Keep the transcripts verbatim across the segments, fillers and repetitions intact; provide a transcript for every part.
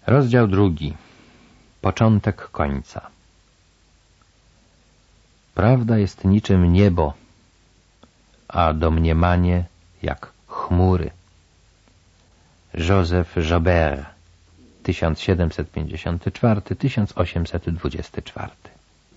Rozdział drugi. Początek końca. Prawda jest niczym niebo, a domniemanie jak chmury. Joseph Joubert, tysiąc siedemset pięćdziesiąty czwarty do tysiąc osiemset dwudziesty czwarty.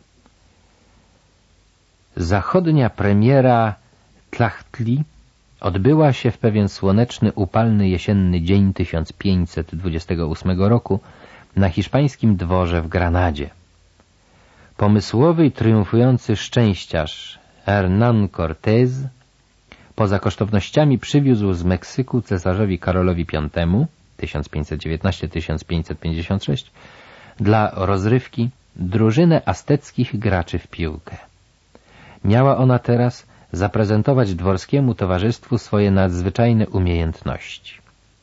Zachodnia premiera Tlachtli odbyła się w pewien słoneczny, upalny jesienny dzień tysiąc pięćset dwudziestego ósmego roku na hiszpańskim dworze w Granadzie. Pomysłowy i triumfujący szczęściarz Hernán Cortés poza kosztownościami przywiózł z Meksyku cesarzowi Karolowi Piątemu tysiąc pięćset dziewiętnaście do tysiąc pięćset pięćdziesiąt sześć dla rozrywki drużynę azteckich graczy w piłkę. Miała ona teraz zaprezentować dworskiemu towarzystwu swoje nadzwyczajne umiejętności.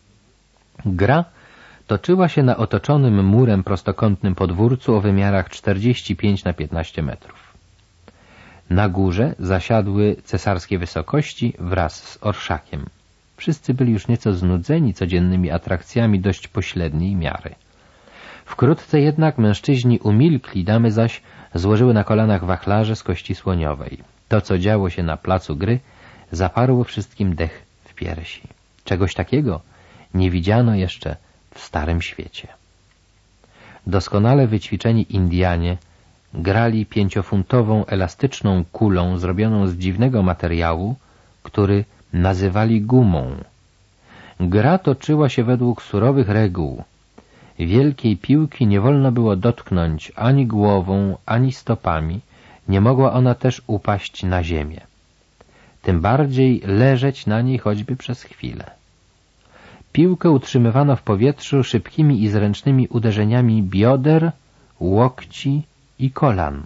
Gra toczyła się na otoczonym murem prostokątnym podwórcu o wymiarach czterdzieści pięć na piętnaście metrów. Na górze zasiadły cesarskie wysokości wraz z orszakiem. Wszyscy byli już nieco znudzeni codziennymi atrakcjami dość pośredniej miary. Wkrótce jednak mężczyźni umilkli, damy zaś złożyły na kolanach wachlarze z kości słoniowej. To, co działo się na placu gry, zaparło wszystkim dech w piersi. Czegoś takiego nie widziano jeszcze w Starym Świecie. Doskonale wyćwiczeni Indianie grali pięciofuntową elastyczną kulą zrobioną z dziwnego materiału, który nazywali gumą. Gra toczyła się według surowych reguł. Wielkiej piłki nie wolno było dotknąć ani głową, ani stopami, nie mogła ona też upaść na ziemię. Tym bardziej leżeć na niej choćby przez chwilę. Piłkę utrzymywano w powietrzu szybkimi i zręcznymi uderzeniami bioder, łokci i kolan.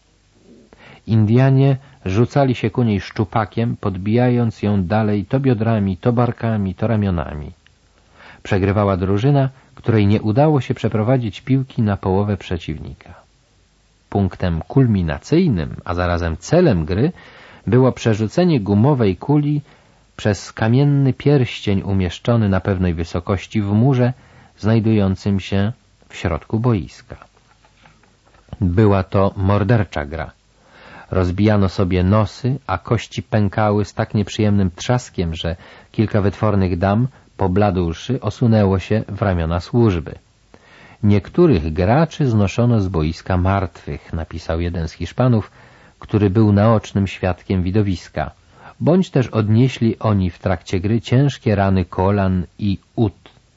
Indianie rzucali się ku niej szczupakiem, podbijając ją dalej to biodrami, to barkami, to ramionami. Przegrywała drużyna, której nie udało się przeprowadzić piłki na połowę przeciwnika. Punktem kulminacyjnym, a zarazem celem gry było przerzucenie gumowej kuli przez kamienny pierścień umieszczony na pewnej wysokości w murze znajdującym się w środku boiska. Była to mordercza gra. Rozbijano sobie nosy, a kości pękały z tak nieprzyjemnym trzaskiem, że kilka wytwornych dam, pobladłszy, osunęło się w ramiona służby. Niektórych graczy znoszono z boiska martwych, napisał jeden z Hiszpanów, który był naocznym świadkiem widowiska, bądź też odnieśli oni w trakcie gry ciężkie rany kolan i ud.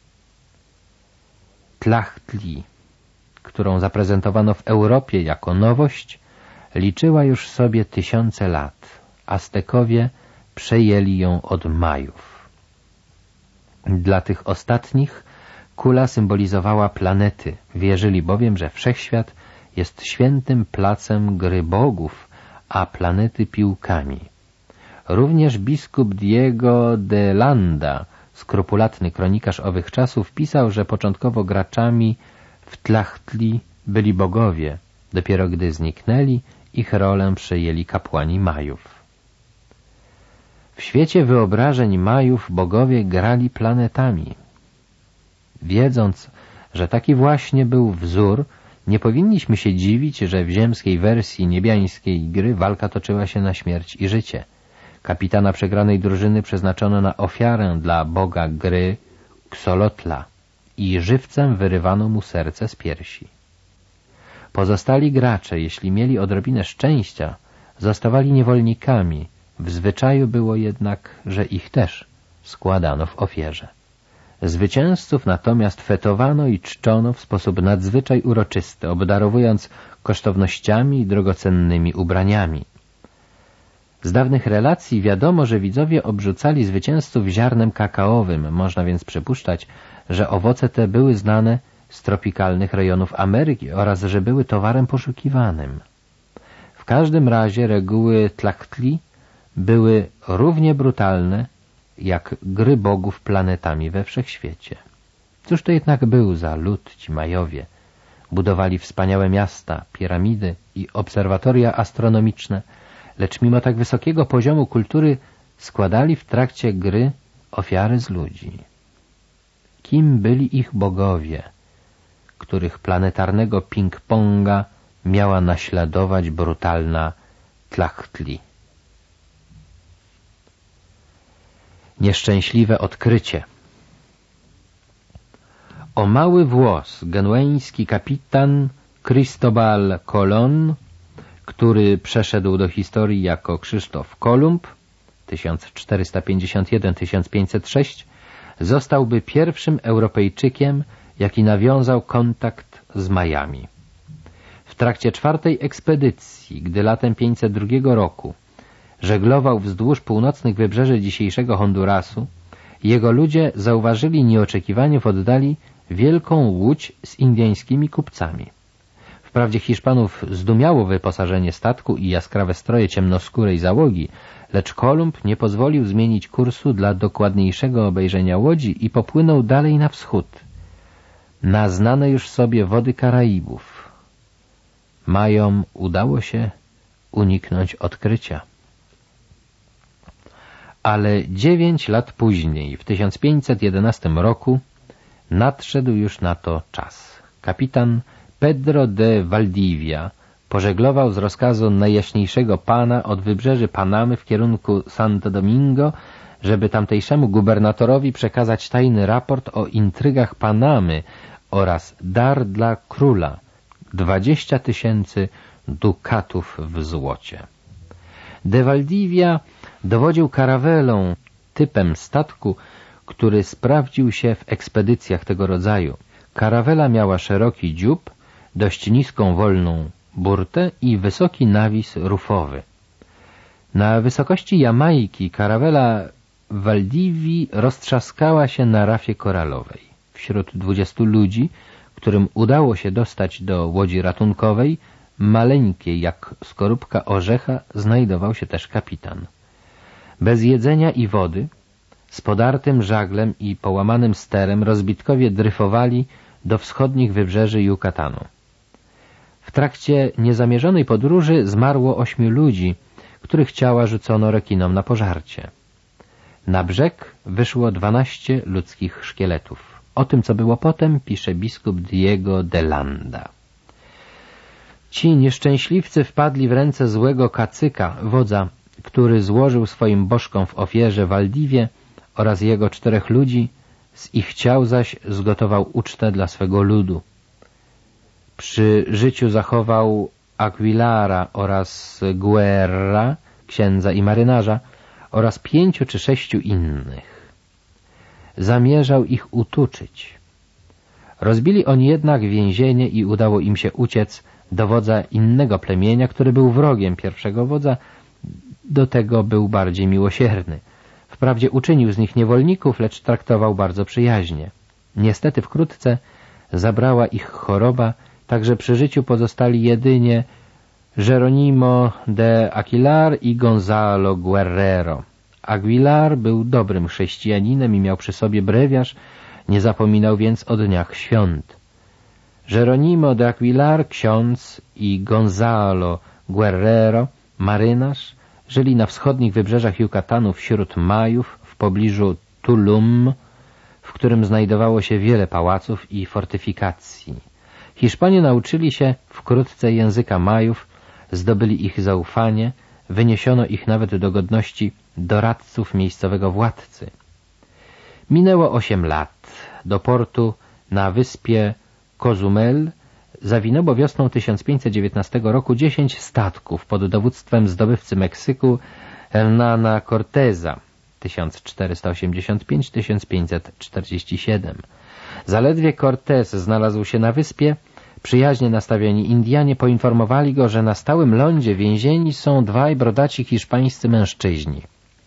Tlachtli, którą zaprezentowano w Europie jako nowość, liczyła już sobie tysiące lat. Aztekowie przejęli ją od Majów. Dla tych ostatnich kula symbolizowała planety, wierzyli bowiem, że wszechświat jest świętym placem gry bogów, a planety piłkami. Również biskup Diego de Landa, skrupulatny kronikarz owych czasów, pisał, że początkowo graczami w Tlachtli byli bogowie, dopiero gdy zniknęli, ich rolę przejęli kapłani Majów. W świecie wyobrażeń Majów bogowie grali planetami. Wiedząc, że taki właśnie był wzór, nie powinniśmy się dziwić, że w ziemskiej wersji niebiańskiej gry walka toczyła się na śmierć i życie. Kapitana przegranej drużyny przeznaczono na ofiarę dla boga gry Xolotla i żywcem wyrywano mu serce z piersi. Pozostali gracze, jeśli mieli odrobinę szczęścia, zostawali niewolnikami. W zwyczaju było jednak, że ich też składano w ofierze. Zwycięzców natomiast fetowano i czczono w sposób nadzwyczaj uroczysty, obdarowując kosztownościami i drogocennymi ubraniami. Z dawnych relacji wiadomo, że widzowie obrzucali zwycięzców ziarnem kakaowym, można więc przypuszczać, że owoce te były znane z tropikalnych rejonów Ameryki oraz że były towarem poszukiwanym. W każdym razie reguły Tlachtli były równie brutalne jak gry bogów planetami we wszechświecie. Cóż to jednak był za lud ci Majowie? Budowali wspaniałe miasta, piramidy i obserwatoria astronomiczne, lecz mimo tak wysokiego poziomu kultury składali w trakcie gry ofiary z ludzi. Kim byli ich bogowie? których planetarnego ping-ponga miała naśladować brutalna Tlachtli. Nieszczęśliwe odkrycie. O mały włos genueński kapitan Cristobal Colon, który przeszedł do historii jako Krzysztof Kolumb tysiąc czterysta pięćdziesiąt jeden do tysiąc pięćset sześć, zostałby pierwszym Europejczykiem, jaki nawiązał kontakt z Majami. W trakcie czwartej ekspedycji, gdy latem pięćset drugiego roku żeglował wzdłuż północnych wybrzeży dzisiejszego Hondurasu, jego ludzie zauważyli nieoczekiwanie w oddali wielką łódź z indyjskimi kupcami. Wprawdzie Hiszpanów zdumiało wyposażenie statku i jaskrawe stroje ciemnoskórej załogi, lecz Kolumb nie pozwolił zmienić kursu dla dokładniejszego obejrzenia łodzi i popłynął dalej na wschód, na znane już sobie wody Karaibów. Majom udało się uniknąć odkrycia. Ale dziewięć lat później, w tysiąc pięćset jedenastym roku, nadszedł już na to czas. Kapitan Pedro de Valdivia pożeglował z rozkazu najjaśniejszego pana od wybrzeży Panamy w kierunku Santo Domingo, żeby tamtejszemu gubernatorowi przekazać tajny raport o intrygach Panamy oraz dar dla króla, dwadzieścia tysięcy dukatów w złocie. De Valdivia dowodził karawelą, typem statku, który sprawdził się w ekspedycjach tego rodzaju. Karawela miała szeroki dziób, dość niską wolną burtę i wysoki nawis rufowy. Na wysokości Jamajki karawela Valdivii roztrzaskała się na rafie koralowej. Wśród dwudziestu ludzi, którym udało się dostać do łodzi ratunkowej, maleńkiej jak skorupka orzecha, znajdował się też kapitan. Bez jedzenia i wody, z podartym żaglem i połamanym sterem rozbitkowie dryfowali do wschodnich wybrzeży Yucatanu. W trakcie niezamierzonej podróży zmarło ośmiu ludzi, których ciała rzucono rekinom na pożarcie. Na brzeg wyszło dwanaście ludzkich szkieletów. O tym, co było potem, pisze biskup Diego de Landa. Ci nieszczęśliwcy wpadli w ręce złego kacyka, wodza, który złożył swoim bożkom w ofierze Waldiwie oraz jego czterech ludzi, z ich ciał zaś zgotował ucztę dla swego ludu. Przy życiu zachował Aguilara oraz Guerra, księdza i marynarza, oraz pięciu czy sześciu innych. Zamierzał ich utuczyć. Rozbili oni jednak więzienie i udało im się uciec do wodza innego plemienia, który był wrogiem pierwszego wodza, do tego był bardziej miłosierny. Wprawdzie uczynił z nich niewolników, lecz traktował bardzo przyjaźnie. Niestety wkrótce zabrała ich choroba, tak że przy życiu pozostali jedynie Jeronimo de Aguilar i Gonzalo Guerrero. Aguilar był dobrym chrześcijaninem i miał przy sobie brewiarz, nie zapominał więc o dniach świąt. Jeronimo de Aguilar, ksiądz, i Gonzalo Guerrero, marynarz, żyli na wschodnich wybrzeżach Yucatanu wśród Majów w pobliżu Tulum, w którym znajdowało się wiele pałaców i fortyfikacji. Hiszpanie nauczyli się wkrótce języka Majów, zdobyli ich zaufanie, wyniesiono ich nawet do godności doradców miejscowego władcy. Minęło osiem lat. Do portu na wyspie Cozumel zawinęło wiosną tysiąc pięćset dziewiętnastego roku dziesięć statków pod dowództwem zdobywcy Meksyku Hernana Corteza tysiąc czterysta osiemdziesiąt pięć do tysiąc pięćset czterdzieści siedem. Zaledwie Cortez znalazł się na wyspie, przyjaźnie nastawieni Indianie poinformowali go, że na stałym lądzie więzieni są dwaj brodaci hiszpańscy mężczyźni.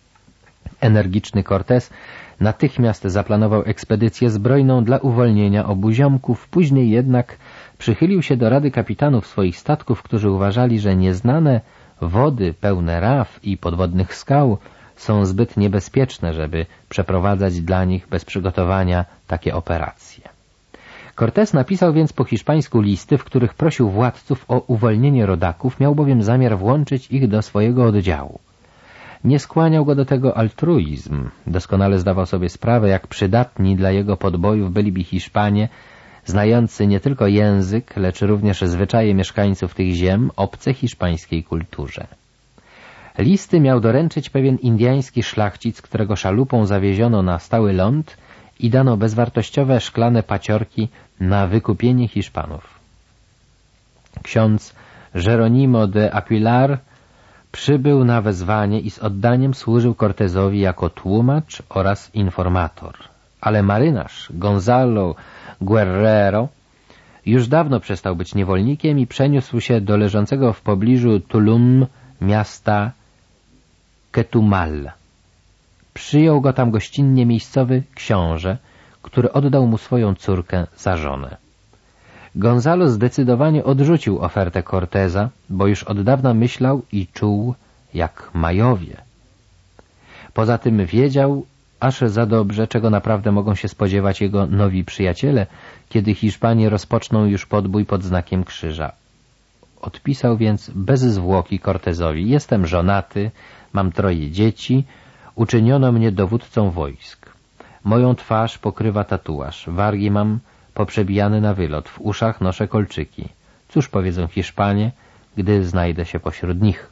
Energiczny Cortez natychmiast zaplanował ekspedycję zbrojną dla uwolnienia obu ziomków, później jednak przychylił się do rady kapitanów swoich statków, którzy uważali, że nieznane wody pełne raf i podwodnych skał są zbyt niebezpieczne, żeby przeprowadzać dla nich bez przygotowania takie operacje. Cortez napisał więc po hiszpańsku listy, w których prosił władców o uwolnienie rodaków, miał bowiem zamiar włączyć ich do swojego oddziału. Nie skłaniał go do tego altruizm. Doskonale zdawał sobie sprawę, jak przydatni dla jego podbojów byliby Hiszpanie, znający nie tylko język, lecz również zwyczaje mieszkańców tych ziem, obce hiszpańskiej kulturze. Listy miał doręczyć pewien indyjski szlachcic, którego szalupą zawieziono na stały ląd i dano bezwartościowe szklane paciorki na wykupienie Hiszpanów. Ksiądz Jeronimo de Aguilar przybył na wezwanie i z oddaniem służył Cortezowi jako tłumacz oraz informator. Ale marynarz Gonzalo Guerrero już dawno przestał być niewolnikiem i przeniósł się do leżącego w pobliżu Tulum miasta Ketumal. Przyjął go tam gościnnie miejscowy książę, który oddał mu swoją córkę za żonę. Gonzalo zdecydowanie odrzucił ofertę Corteza, bo już od dawna myślał i czuł jak Majowie. Poza tym wiedział aż za dobrze, czego naprawdę mogą się spodziewać jego nowi przyjaciele, kiedy Hiszpanie rozpoczną już podbój pod znakiem krzyża. Odpisał więc bez zwłoki Cortezowi: jestem żonaty, mam troje dzieci, uczyniono mnie dowódcą wojsk. Moją twarz pokrywa tatuaż, wargi mam poprzebijane na wylot, w uszach noszę kolczyki. Cóż powiedzą Hiszpanie, gdy znajdę się pośród nich?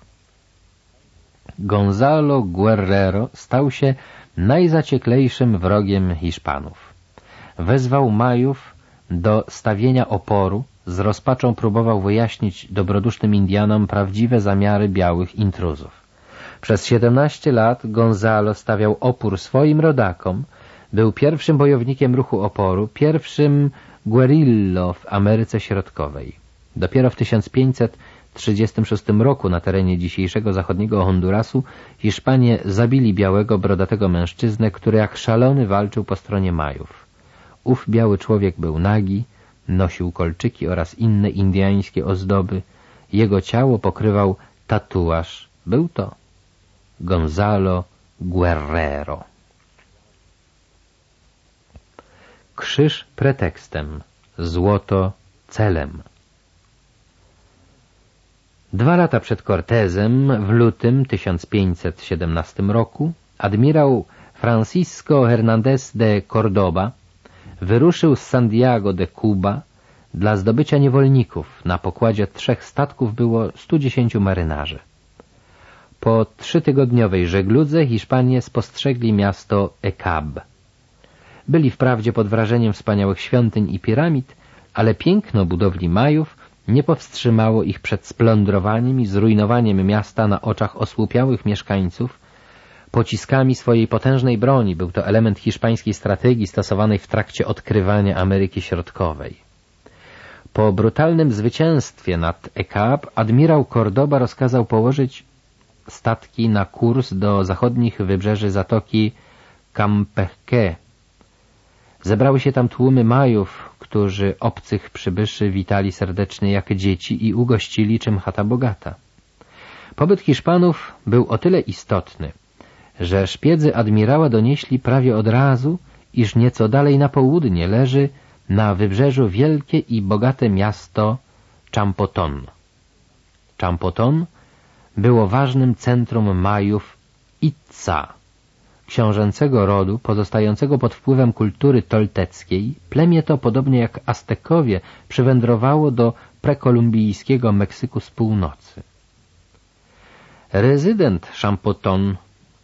Gonzalo Guerrero stał się najzacieklejszym wrogiem Hiszpanów. Wezwał Majów do stawienia oporu, z rozpaczą próbował wyjaśnić dobrodusznym Indianom prawdziwe zamiary białych intruzów. Przez siedemnaście lat Gonzalo stawiał opór swoim rodakom, był pierwszym bojownikiem ruchu oporu, pierwszym guerrillo w Ameryce Środkowej. Dopiero w tysiąc pięćset trzydziestym szóstym roku na terenie dzisiejszego zachodniego Hondurasu Hiszpanie zabili białego, brodatego mężczyznę, który jak szalony walczył po stronie Majów. Ów biały człowiek był nagi, nosił kolczyki oraz inne indyjskie ozdoby. Jego ciało pokrywał tatuaż. Był to Gonzalo Guerrero. Krzyż pretekstem, złoto celem. Dwa lata przed Cortezem, w lutym tysiąc pięćset siedemnastym roku, admirał Francisco Hernández de Córdoba wyruszył z Santiago de Cuba dla zdobycia niewolników. Na pokładzie trzech statków było stu dziesięciu marynarzy. Po trzytygodniowej żegludze Hiszpanie spostrzegli miasto Ecab. Byli wprawdzie pod wrażeniem wspaniałych świątyń i piramid, ale piękno budowli Majów nie powstrzymało ich przed splądrowaniem i zrujnowaniem miasta na oczach osłupiałych mieszkańców pociskami swojej potężnej broni. Był to element hiszpańskiej strategii stosowanej w trakcie odkrywania Ameryki Środkowej. Po brutalnym zwycięstwie nad Ecab admirał Córdoba rozkazał położyć statki na kurs do zachodnich wybrzeży zatoki Campeche. Zebrały się tam tłumy Majów, którzy obcych przybyszy witali serdecznie jak dzieci i ugościli czym chata bogata. Pobyt Hiszpanów był o tyle istotny, że szpiedzy admirała donieśli prawie od razu, iż nieco dalej na południe leży na wybrzeżu wielkie i bogate miasto Champoton. Champoton było ważnym centrum Majów Itza, książęcego rodu pozostającego pod wpływem kultury tolteckiej. Plemię to, podobnie jak Aztekowie, przywędrowało do prekolumbijskiego Meksyku z północy. Rezydent Champoton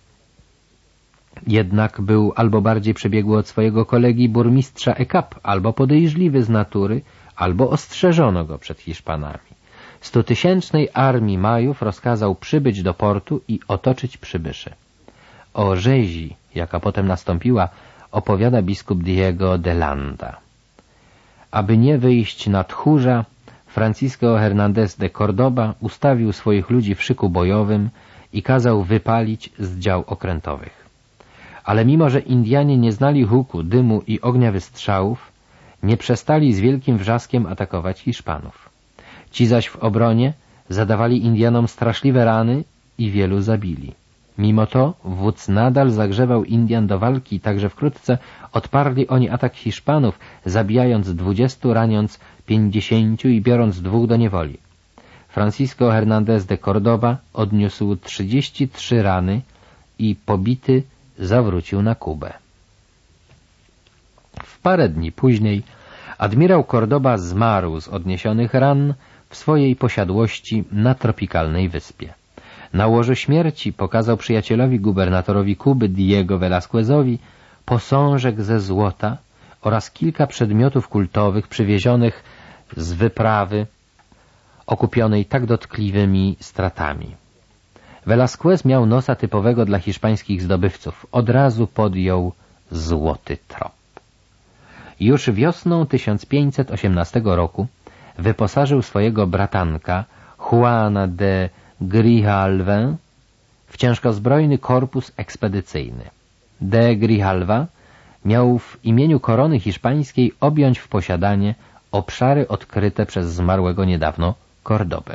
jednak był albo bardziej przebiegły od swojego kolegi burmistrza Ecab, albo podejrzliwy z natury, albo ostrzeżono go przed Hiszpanami. Stutysięcznej armii Majów rozkazał przybyć do portu i otoczyć przybyszy. O rzezi, jaka potem nastąpiła, opowiada biskup Diego de Landa. Aby nie wyjść na tchórza, Francisco Hernández de Córdoba ustawił swoich ludzi w szyku bojowym i kazał wypalić z dział okrętowych. Ale mimo, że Indianie nie znali huku, dymu i ognia wystrzałów, nie przestali z wielkim wrzaskiem atakować Hiszpanów. Ci zaś w obronie zadawali Indianom straszliwe rany i wielu zabili. Mimo to wódz nadal zagrzewał Indian do walki, także wkrótce odparli oni atak Hiszpanów, zabijając dwudziestu, raniąc pięćdziesięciu i biorąc dwóch do niewoli. Francisco Hernández de Córdoba odniósł trzydzieści trzy rany i pobity zawrócił na Kubę. W parę dni później Admirał Cordoba zmarł z odniesionych ran w swojej posiadłości na tropikalnej wyspie. Na łożu śmierci pokazał przyjacielowi gubernatorowi Kuby Diego Velasquezowi posążek ze złota oraz kilka przedmiotów kultowych przywiezionych z wyprawy okupionej tak dotkliwymi stratami. Velasquez miał nosa typowego dla hiszpańskich zdobywców. Od razu podjął złoty trop. Już wiosną tysiąc pięćset osiemnastego roku wyposażył swojego bratanka Juana de Grijalvę w ciężkozbrojny korpus ekspedycyjny. De Grijalva miał w imieniu korony hiszpańskiej objąć w posiadanie obszary odkryte przez zmarłego niedawno Cordobę.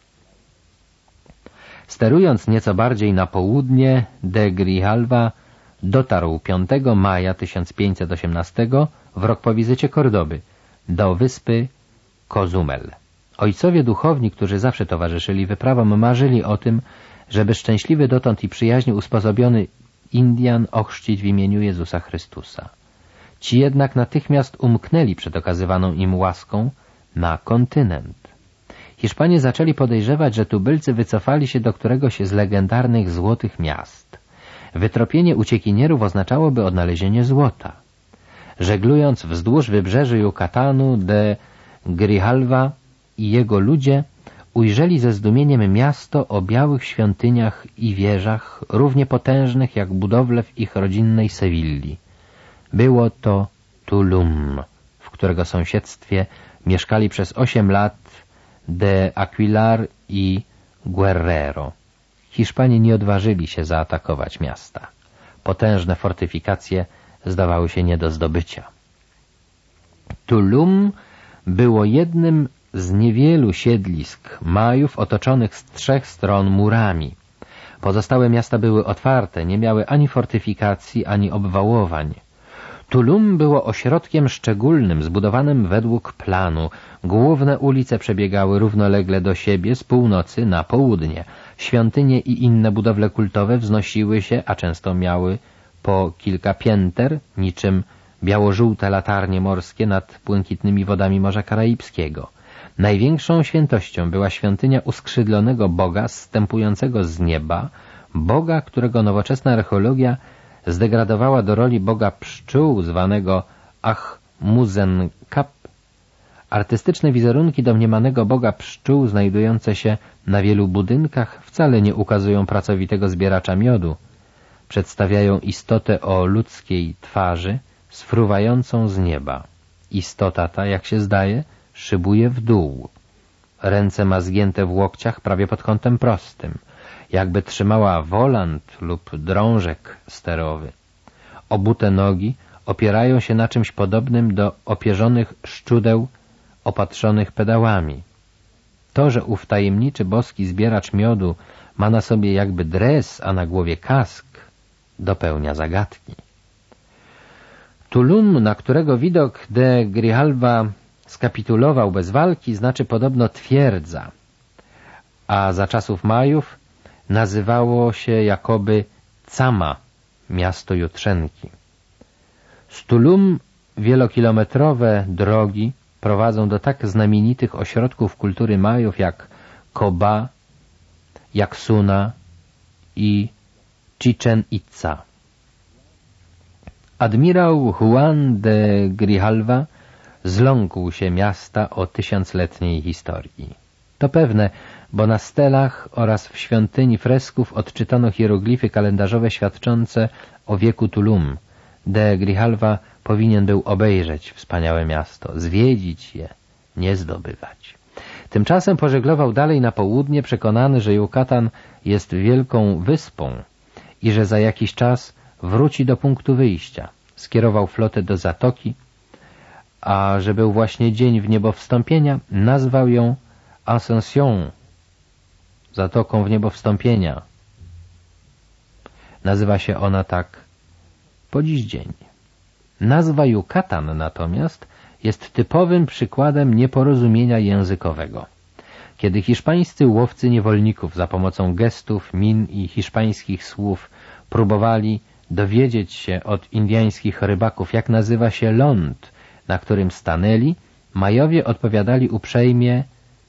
Sterując nieco bardziej na południe, de Grijalva dotarł piątego maja tysiąc pięćset osiemnastego w rok po wizycie Cordoby do wyspy Cozumel. Ojcowie duchowni, którzy zawsze towarzyszyli wyprawom, marzyli o tym, żeby szczęśliwy dotąd i przyjaźnie usposobiony Indian ochrzcić w imieniu Jezusa Chrystusa. Ci jednak natychmiast umknęli przed okazywaną im łaską na kontynent. Hiszpanie zaczęli podejrzewać, że tubylcy wycofali się do któregoś z legendarnych złotych miast. Wytropienie uciekinierów oznaczałoby odnalezienie złota. Żeglując wzdłuż wybrzeży Yucatanu, de Grijalva i jego ludzie ujrzeli ze zdumieniem miasto o białych świątyniach i wieżach, równie potężnych jak budowle w ich rodzinnej Sewilli. Było to Tulum, w którego sąsiedztwie mieszkali przez osiem lat de Aguilar i Guerrero. Hiszpanie nie odważyli się zaatakować miasta. Potężne fortyfikacje zdawały się nie do zdobycia. Tulum było jednym z niewielu siedlisk Majów otoczonych z trzech stron murami. Pozostałe miasta były otwarte, nie miały ani fortyfikacji, ani obwałowań. Tulum było ośrodkiem szczególnym, zbudowanym według planu. Główne ulice przebiegały równolegle do siebie z północy na południe. Świątynie i inne budowle kultowe wznosiły się, a często miały po kilka pięter, niczym biało-żółte latarnie morskie nad błękitnymi wodami Morza Karaibskiego. Największą świętością była świątynia uskrzydlonego Boga zstępującego z nieba, Boga, którego nowoczesna archeologia zdegradowała do roli Boga pszczół zwanego Ahmuzen-Kap. Artystyczne wizerunki domniemanego Boga pszczół znajdujące się na wielu budynkach wcale nie ukazują pracowitego zbieracza miodu. Przedstawiają istotę o ludzkiej twarzy sfruwającą z nieba. Istota ta, jak się zdaje, szybuje w dół. Ręce ma zgięte w łokciach prawie pod kątem prostym, jakby trzymała wolant lub drążek sterowy. Obute nogi opierają się na czymś podobnym do opierzonych szczudeł opatrzonych pedałami. To, że ów tajemniczy boski zbieracz miodu ma na sobie jakby dres, a na głowie kask, dopełnia zagadki. Tulum, na którego widok de Grijalva skapitulował bez walki, znaczy podobno twierdza, a za czasów Majów nazywało się jakoby Cama, miasto Jutrzenki. Z Tulum wielokilometrowe drogi prowadzą do tak znamienitych ośrodków kultury Majów jak Coba, Jaksuna i Chichen Itza. Admirał Juan de Grijalva zląkł się miasta o tysiącletniej historii. To pewne, bo na stelach oraz w świątyni fresków odczytano hieroglify kalendarzowe świadczące o wieku Tulum. De Grijalva powinien był obejrzeć wspaniałe miasto, zwiedzić je, nie zdobywać. Tymczasem pożeglował dalej na południe, przekonany, że Yucatan jest wielką wyspą i że za jakiś czas wróci do punktu wyjścia. Skierował flotę do zatoki, a że był właśnie dzień w niebowstąpienia, nazwał ją Ascension, Zatoką w niebowstąpienia. Nazywa się ona tak po dziś dzień. Nazwa Yucatan natomiast jest typowym przykładem nieporozumienia językowego. Kiedy hiszpańscy łowcy niewolników za pomocą gestów, min i hiszpańskich słów próbowali dowiedzieć się od indyjskich rybaków, jak nazywa się ląd, na którym stanęli, Majowie odpowiadali uprzejmie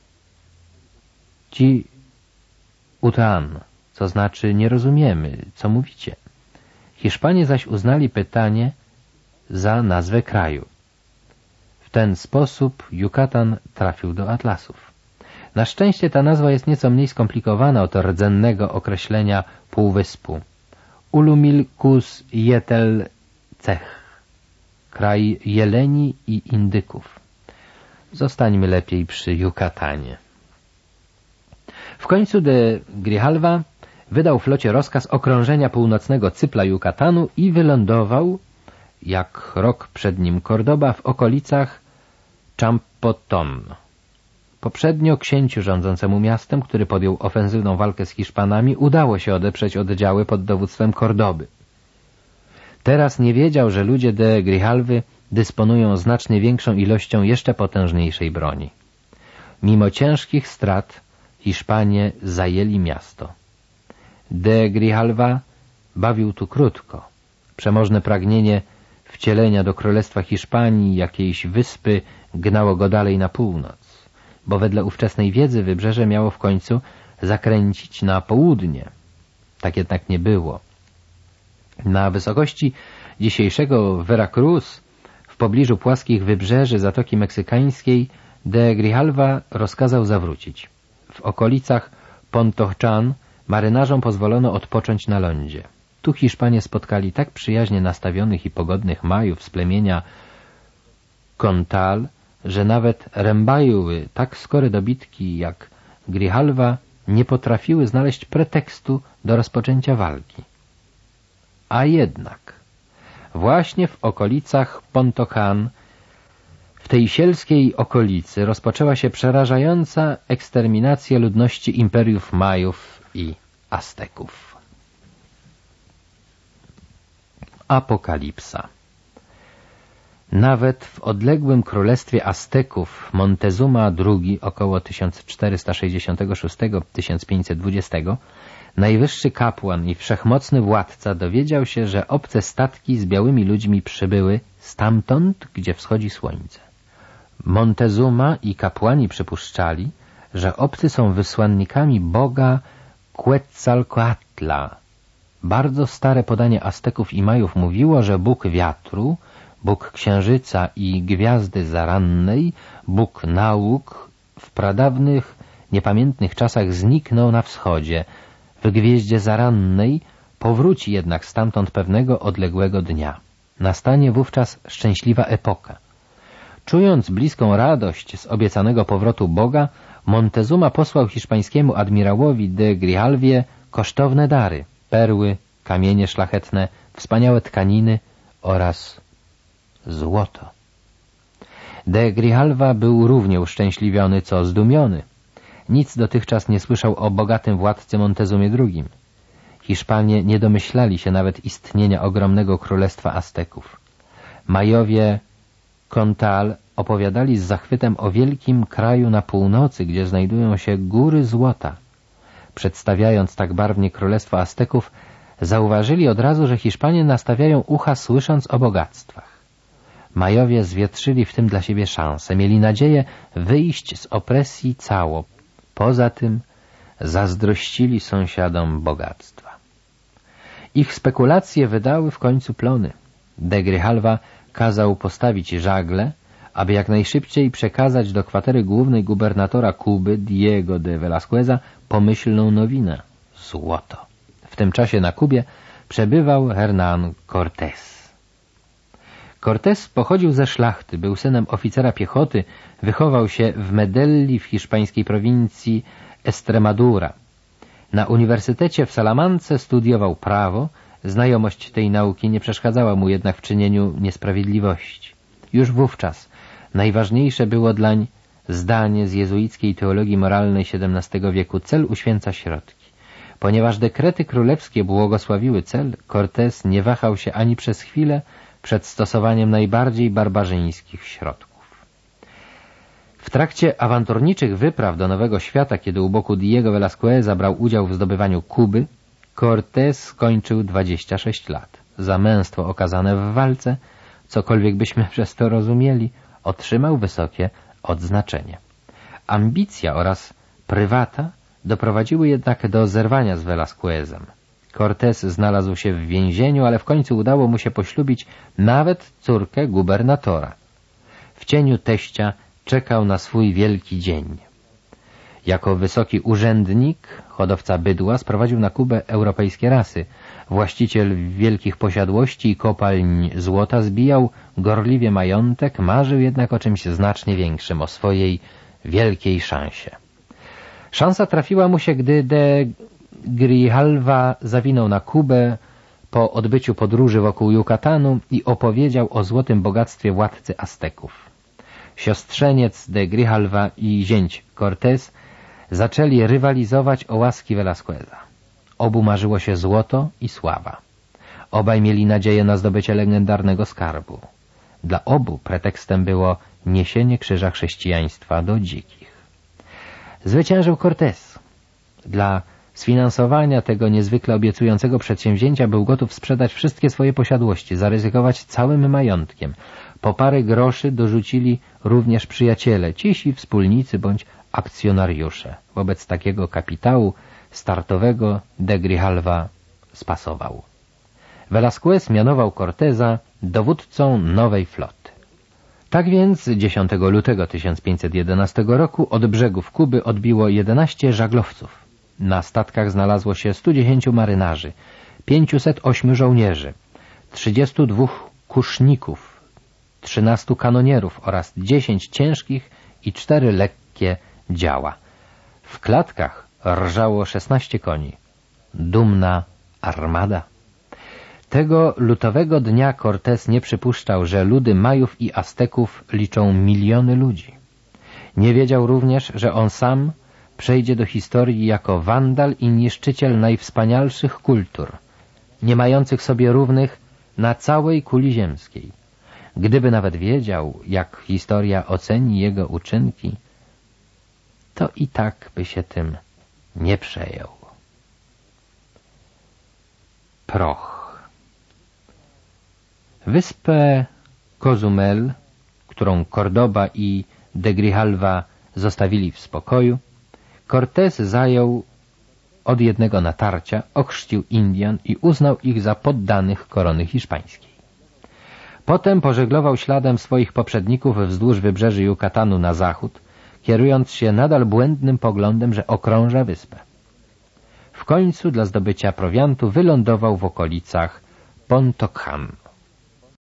ci utan, co znaczy nie rozumiemy, co mówicie. Hiszpanie zaś uznali pytanie za nazwę kraju. W ten sposób Yucatan trafił do atlasów. Na szczęście ta nazwa jest nieco mniej skomplikowana od rdzennego określenia półwyspu. Ulumilcus Yetel Cech, kraj jeleni i indyków. Zostańmy lepiej przy Yucatanie. W końcu de Grijalva wydał flocie rozkaz okrążenia północnego cypla Yucatanu i wylądował, jak rok przed nim Cordoba, w okolicach Champotón. Poprzednio księciu rządzącemu miastem, który podjął ofensywną walkę z Hiszpanami, udało się odeprzeć oddziały pod dowództwem Cordoby. Teraz nie wiedział, że ludzie de Grijalwy dysponują znacznie większą ilością jeszcze potężniejszej broni. Mimo ciężkich strat Hiszpanie zajęli miasto. De Grijalva bawił tu krótko. Przemożne pragnienie wcielenia do królestwa Hiszpanii jakiejś wyspy gnało go dalej na północ, bo wedle ówczesnej wiedzy wybrzeże miało w końcu zakręcić na południe. Tak jednak nie było. Na wysokości dzisiejszego Veracruz, w pobliżu płaskich wybrzeży Zatoki Meksykańskiej, de Grijalva rozkazał zawrócić. W okolicach Pontochan marynarzom pozwolono odpocząć na lądzie. Tu Hiszpanie spotkali tak przyjaźnie nastawionych i pogodnych Majów z plemienia Contal, że nawet rębajły tak skore dobitki jak Grijalva nie potrafiły znaleźć pretekstu do rozpoczęcia walki. A jednak właśnie w okolicach Pontochan, w tej sielskiej okolicy, rozpoczęła się przerażająca eksterminacja ludności imperiów Majów i Azteków. Apokalipsa. Nawet w odległym królestwie Azteków Montezuma drugi, około tysiąc czterysta sześćdziesiątego szóstego do tysiąc pięćset dwudziestego, najwyższy kapłan i wszechmocny władca dowiedział się, że obce statki z białymi ludźmi przybyły stamtąd, gdzie wschodzi słońce. Montezuma i kapłani przypuszczali, że obcy są wysłannikami boga Quetzalcoatla. Bardzo stare podanie Azteków i Majów mówiło, że bóg wiatru, bóg księżyca i gwiazdy zarannej, bóg nauk w pradawnych, niepamiętnych czasach zniknął na wschodzie. W gwieździe zarannej powróci jednak stamtąd pewnego odległego dnia. Nastanie wówczas szczęśliwa epoka. Czując bliską radość z obiecanego powrotu Boga, Montezuma posłał hiszpańskiemu admirałowi de Grijalwie kosztowne dary, perły, kamienie szlachetne, wspaniałe tkaniny oraz złoto. De Grijalva był równie uszczęśliwiony, co zdumiony. Nic dotychczas nie słyszał o bogatym władcy Montezumie drugim. Hiszpanie nie domyślali się nawet istnienia ogromnego królestwa Azteków. Majowie Contal opowiadali z zachwytem o wielkim kraju na północy, gdzie znajdują się góry złota. Przedstawiając tak barwnie królestwo Azteków, zauważyli od razu, że Hiszpanie nastawiają ucha, słysząc o bogactwach. Majowie zwietrzyli w tym dla siebie szansę, mieli nadzieję wyjść z opresji cało. Poza tym zazdrościli sąsiadom bogactwa. Ich spekulacje wydały w końcu plony. De Grijalva kazał postawić żagle, aby jak najszybciej przekazać do kwatery głównej gubernatora Kuby, Diego de Velasqueza, pomyślną nowinę — złoto. W tym czasie na Kubie przebywał Hernán Cortés. Cortés pochodził ze szlachty, był synem oficera piechoty, wychował się w Medelli w hiszpańskiej prowincji Estremadura. Na uniwersytecie w Salamance studiował prawo, znajomość tej nauki nie przeszkadzała mu jednak w czynieniu niesprawiedliwości. Już wówczas najważniejsze było dlań zdanie z jezuickiej teologii moralnej siedemnastego wieku: cel uświęca środki. Ponieważ dekrety królewskie błogosławiły cel, Cortés nie wahał się ani przez chwilę przed stosowaniem najbardziej barbarzyńskich środków. W trakcie awanturniczych wypraw do Nowego Świata, kiedy u boku Diego Velasqueza brał udział w zdobywaniu Kuby, Cortés skończył dwadzieścia sześć lat. Za męstwo okazane w walce cokolwiek byśmy przez to rozumieli, otrzymał wysokie odznaczenie. Ambicja oraz prywata doprowadziły jednak do zerwania z Velasquezem. Cortés znalazł się w więzieniu, ale w końcu udało mu się poślubić nawet córkę gubernatora. W cieniu teścia czekał na swój wielki dzień. Jako wysoki urzędnik, hodowca bydła, sprowadził na Kubę europejskie rasy. Właściciel wielkich posiadłości i kopalń złota zbijał gorliwie majątek, marzył jednak o czymś znacznie większym, o swojej wielkiej szansie. Szansa trafiła mu się, gdy de Grijalva zawinął na Kubę po odbyciu podróży wokół Yucatanu i opowiedział o złotym bogactwie władcy Azteków. Siostrzeniec de Grijalva i zięć Cortés zaczęli rywalizować o łaski Velasqueza. Obu marzyło się złoto i sława. Obaj mieli nadzieję na zdobycie legendarnego skarbu. Dla obu pretekstem było niesienie krzyża chrześcijaństwa do dzikich. Zwyciężył Cortés. Dla sfinansowania tego niezwykle obiecującego przedsięwzięcia był gotów sprzedać wszystkie swoje posiadłości, zaryzykować całym majątkiem. Po parę groszy dorzucili również przyjaciele, cisi wspólnicy bądź akcjonariusze. Wobec takiego kapitału startowego de Grijalva spasował. Velasquez mianował Corteza dowódcą nowej floty. Tak więc dziesiątego lutego tysiąc pięćset jedenastego roku od brzegów Kuby odbiło jedenaście żaglowców. Na statkach znalazło się stu dziesięciu marynarzy, pięciuset ośmiu żołnierzy, trzydziestu dwóch kuszników, trzynastu kanonierów oraz dziesięć ciężkich i cztery lekkie działa. W klatkach rżało szesnaście koni. Dumna armada. Tego lutowego dnia Cortés nie przypuszczał, że ludy Majów i Azteków liczą miliony ludzi. Nie wiedział również, że on sam przejdzie do historii jako wandal i niszczyciel najwspanialszych kultur, nie mających sobie równych na całej kuli ziemskiej. Gdyby nawet wiedział, jak historia oceni jego uczynki, to i tak by się tym nie przejął. Proch. Wyspę Cozumel, którą Cordoba i de Grijalva zostawili w spokoju, Cortés zajął od jednego natarcia, ochrzcił Indian i uznał ich za poddanych korony hiszpańskiej. Potem pożeglował śladem swoich poprzedników wzdłuż wybrzeży Yucatanu na zachód, kierując się nadal błędnym poglądem, że okrąża wyspę. W końcu dla zdobycia prowiantu wylądował w okolicach Pontocán.